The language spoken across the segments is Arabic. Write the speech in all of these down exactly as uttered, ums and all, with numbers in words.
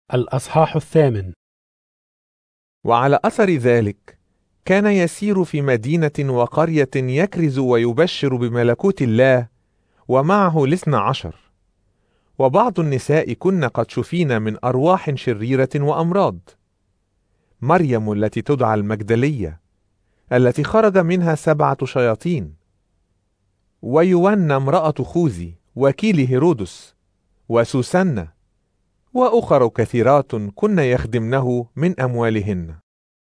الأصحاح الثامن. وعلى أثر ذلك كان يسير في مدينة وقرية يكرز ويبشر بملكوت الله، ومعه الاثنى عشر. وبعض النساء كن قد شفين من أرواح شريرة وأمراض: مريم التي تدعى المجدلية التي خرج منها سبعة شياطين، ويونا امرأة خوذي وكيل هيرودس، وسوسنة، وأخر كثيرات كن يخدمنه من أموالهن.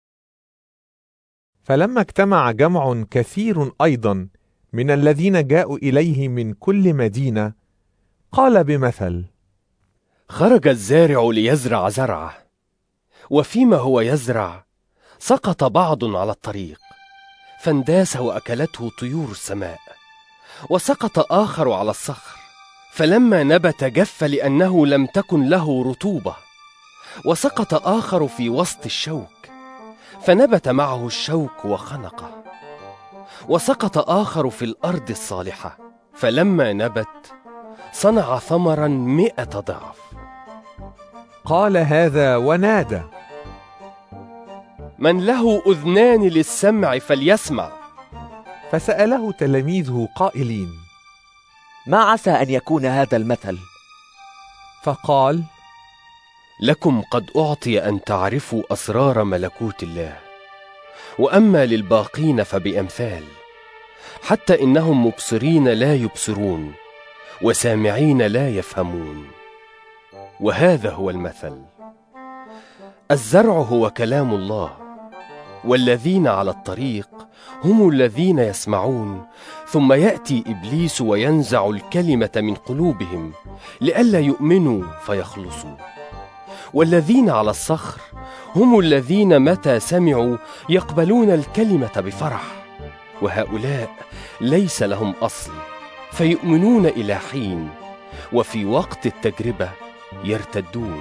فلما اجتمع جمع كثير أيضا من الذين جاءوا إليه من كل مدينة، قال بمثل: خرج الزارع ليزرع زرعه، وفيما هو يزرع سقط بعض على الطريق فانداس وأكلته طيور السماء، وسقط آخر على الصخر فلما نبت جف لأنه لم تكن له رطوبة، وسقط آخر في وسط الشوك فنبت معه الشوك وخنقه، وسقط آخر في الأرض الصالحة فلما نبت صنع ثمرا مئة ضعف. قال هذا ونادى: من له أذنان للسمع فليسمع. فسأله تلاميذه قائلين: ما عسى أن يكون هذا المثل؟ فقال: لكم قد أعطي أن تعرفوا أسرار ملكوت الله، وأما للباقين فبأمثال، حتى إنهم مبصرين لا يبصرون، وسامعين لا يفهمون. وهذا هو المثل: الزرع هو كلام الله، والذين على الطريق هم الذين يسمعون، ثم يأتي إبليس وينزع الكلمة من قلوبهم لئلا يؤمنوا فيخلصوا. والذين على الصخر هم الذين متى سمعوا يقبلون الكلمة بفرح، وهؤلاء ليس لهم أصل فيؤمنون إلى حين، وفي وقت التجربة يرتدون.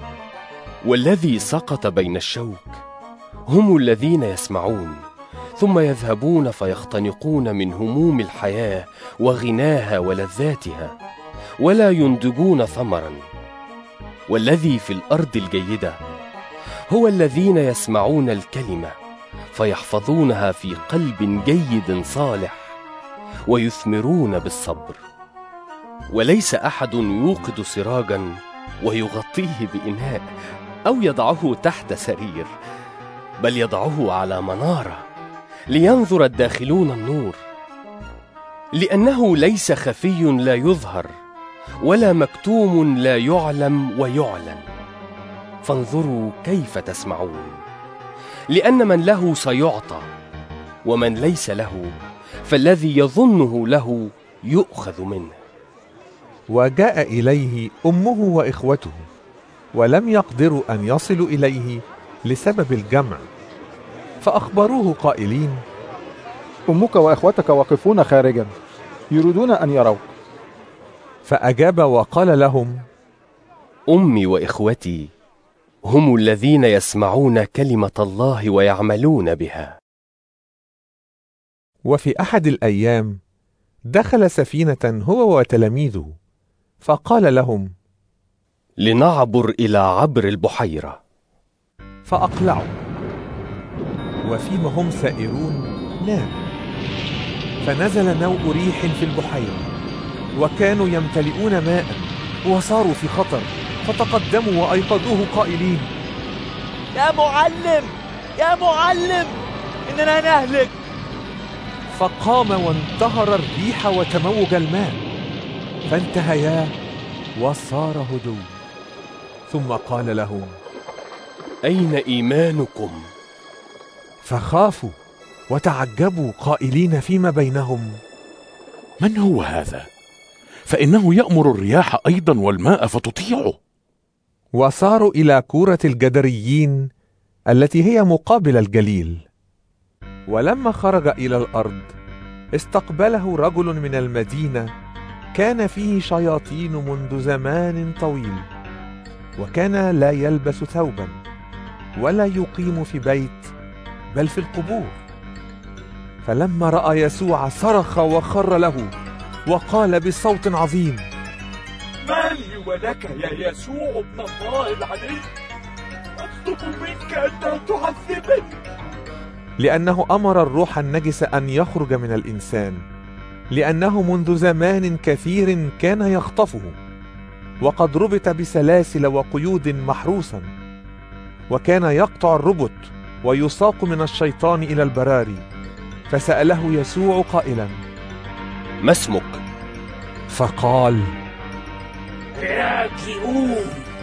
والذي سقط بين الشوك هم الذين يسمعون، ثم يذهبون فيختنقون من هموم الحياة وغناها ولذاتها، ولا ينتجون ثمرا. والذي في الأرض الجيدة هو الذين يسمعون الكلمة فيحفظونها في قلب جيد صالح، ويثمرون بالصبر. وليس أحد يوقد سراجا ويغطيه بإناء أو يضعه تحت سرير، بل يضعه على منارة لينظر الداخلون النور، لأنه ليس خفي لا يظهر، ولا مكتوم لا يعلم ويعلن. فانظروا كيف تسمعون، لأن من له سيعطى، ومن ليس له فالذي يظنه له يؤخذ منه. وجاء إليه أمه وإخوته، ولم يقدروا أن يصلوا إليه لسبب الجمع، فأخبروه قائلين: أمك وإخوتك واقفون خارجا يريدون أن يروك. فأجاب وقال لهم: أمي وإخوتي هم الذين يسمعون كلمة الله ويعملون بها. وفي أحد الأيام دخل سفينة هو وتلاميذه، فقال لهم: لنعبر إلى عبر البحيرة. فأقلعوا، وفيما هم سائرون نام، فنزل نوء ريح في البحيرة، وكانوا يمتلئون ماء وصاروا في خطر، فتقدموا وأيقظوه قائلين: يا معلم يا معلم إننا نهلك. فقام وانتهر الريح وتموج الماء، فانتهيا وصار هدوء. ثم قال لهم: أين إيمانكم؟ فخافوا وتعجبوا قائلين فيما بينهم: من هو هذا؟ فإنه يأمر الرياح أيضا والماء فتطيعه. وصاروا إلى كورة الجدريين التي هي مقابل الجليل. ولما خرج إلى الأرض استقبله رجل من المدينة كان فيه شياطين منذ زمان طويل، وكان لا يلبس ثوبا ولا يقيم في بيت بل في القبور. فلما رأى يسوع صرخ وخر له وقال بصوت عظيم: من ولك يا يسوع ابن الله العلي، أطلب منك أن لا تعذبني. لأنه أمر الروح النجس أن يخرج من الإنسان، لأنه منذ زمان كثير كان يخطفه، وقد ربط بسلاسل وقيود محروسا، وكان يقطع الربط ويساق من الشيطان إلى البراري. فسأله يسوع قائلا: ما اسمك؟ فقال: راكيون،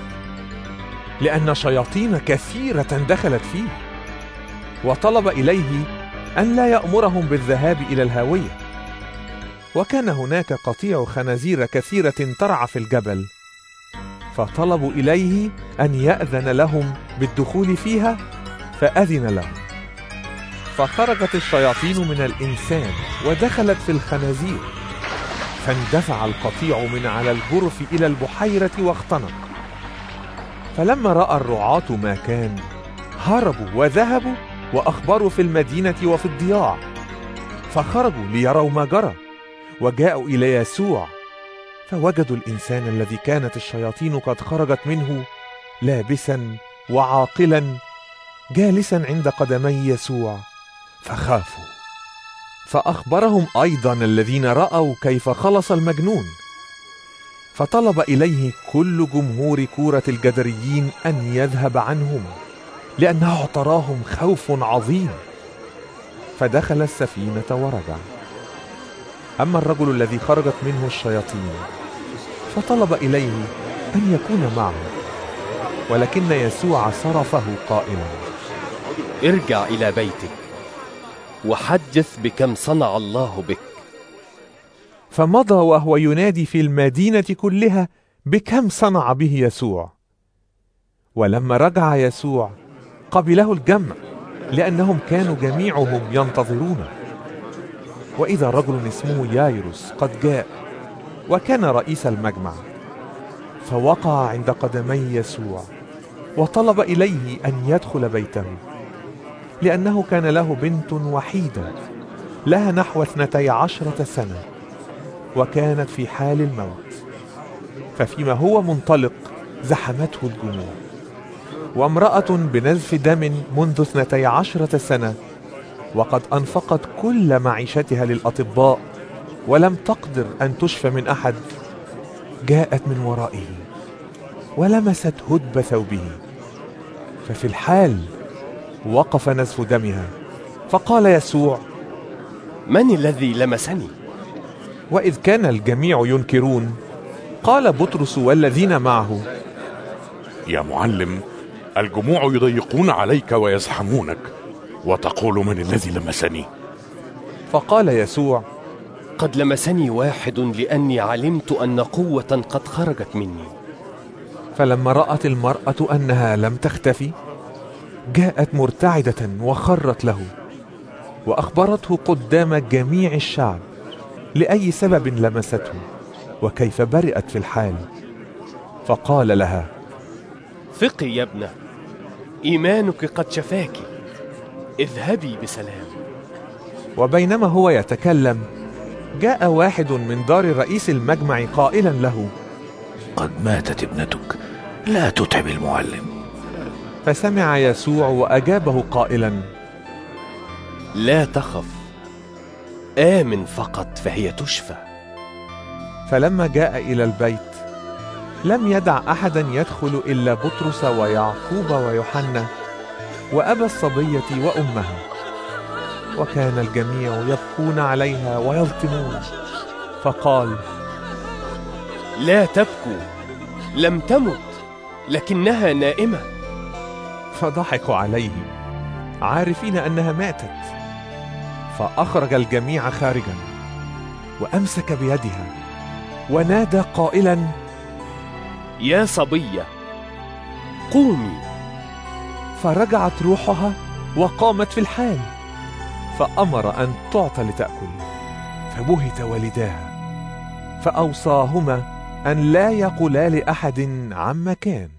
لأن شياطين كثيرة دخلت فيه، وطلب إليه أن لا يأمرهم بالذهاب إلى الهاوية. وكان هناك قطيع خنازير كثيرة ترعى في الجبل، فطلبوا إليه أن يأذن لهم بالدخول فيها، فأذن لهم. فخرجت الشياطين من الإنسان ودخلت في الخنازير، فاندفع القطيع من على الجرف إلى البحيرة واختنق. فلما رأى الرعاة ما كان، هربوا وذهبوا وأخبروا في المدينة وفي الضياع، فخرجوا ليروا ما جرى، وجاءوا إلى يسوع، فوجدوا الإنسان الذي كانت الشياطين قد خرجت منه لابسا وعاقلا جالسا عند قدمي يسوع، فخافوا. فأخبرهم أيضا الذين رأوا كيف خلص المجنون، فطلب إليه كل جمهور كورة الجدريين أن يذهب عنهم، لأنه اعتراهم خوف عظيم. فدخل السفينة ورجع. أما الرجل الذي خرجت منه الشياطين فطلب إليه أن يكون معه، ولكن يسوع صرفه قائلا: ارجع إلى بيتك وحدث بكم صنع الله بك. فمضى وهو ينادي في المدينة كلها بكم صنع به يسوع. ولما رجع يسوع قبله الجمع، لأنهم كانوا جميعهم ينتظرونه. وإذا رجل اسمه يايروس قد جاء، وكان رئيس المجمع، فوقع عند قدمي يسوع وطلب إليه أن يدخل بيته، لأنه كان له بنت وحيدة لها نحو اثنتي عشرة سنة، وكانت في حال الموت. ففيما هو منطلق زحمته الجموع، وامرأة بنزف دم منذ اثنتي عشرة سنة، وقد أنفقت كل معيشتها للأطباء ولم تقدر أن تشفى من أحد، جاءت من ورائه ولمست هدب ثوبه، ففي الحال وقف نزف دمها. فقال يسوع: من الذي لمسني؟ وإذ كان الجميع ينكرون، قال بطرس والذين معه: يا معلم، الجموع يضيقون عليك ويزحمونك، وتقول من الذي لمسني؟ فقال يسوع: قد لمسني واحد، لأني علمت أن قوة قد خرجت مني. فلما رأت المرأة أنها لم تختفي، جاءت مرتعدة وخرت له، وأخبرته قدام جميع الشعب لأي سبب لمسته وكيف برئت في الحال. فقال لها: ثقي يا ابنة، إيمانك قد شفاك، اذهبي بسلام. وبينما هو يتكلم، جاء واحد من دار رئيس المجمع قائلا له: قد ماتت ابنتك، لا تتعب المعلم. فسمع يسوع وأجابه قائلا: لا تخف، آمن فقط فهي تشفى. فلما جاء إلى البيت لم يدع أحدا يدخل إلا بطرس ويعقوب ويوحنا وأبا الصبية وأمها، وكان الجميع يبكون عليها ويلطمون. فقال: لا تبكوا، لم تمت، لكنها نائمة. فضحكوا عليه عارفين أنها ماتت. فأخرج الجميع خارجا وأمسك بيدها ونادى قائلا: يا صبية، قومي. فرجعت روحها وقامت في الحال، فأمر أن تعطى لتأكل. فبهت والداها، فأوصاهما أن لا يقولا لأحد عما كان.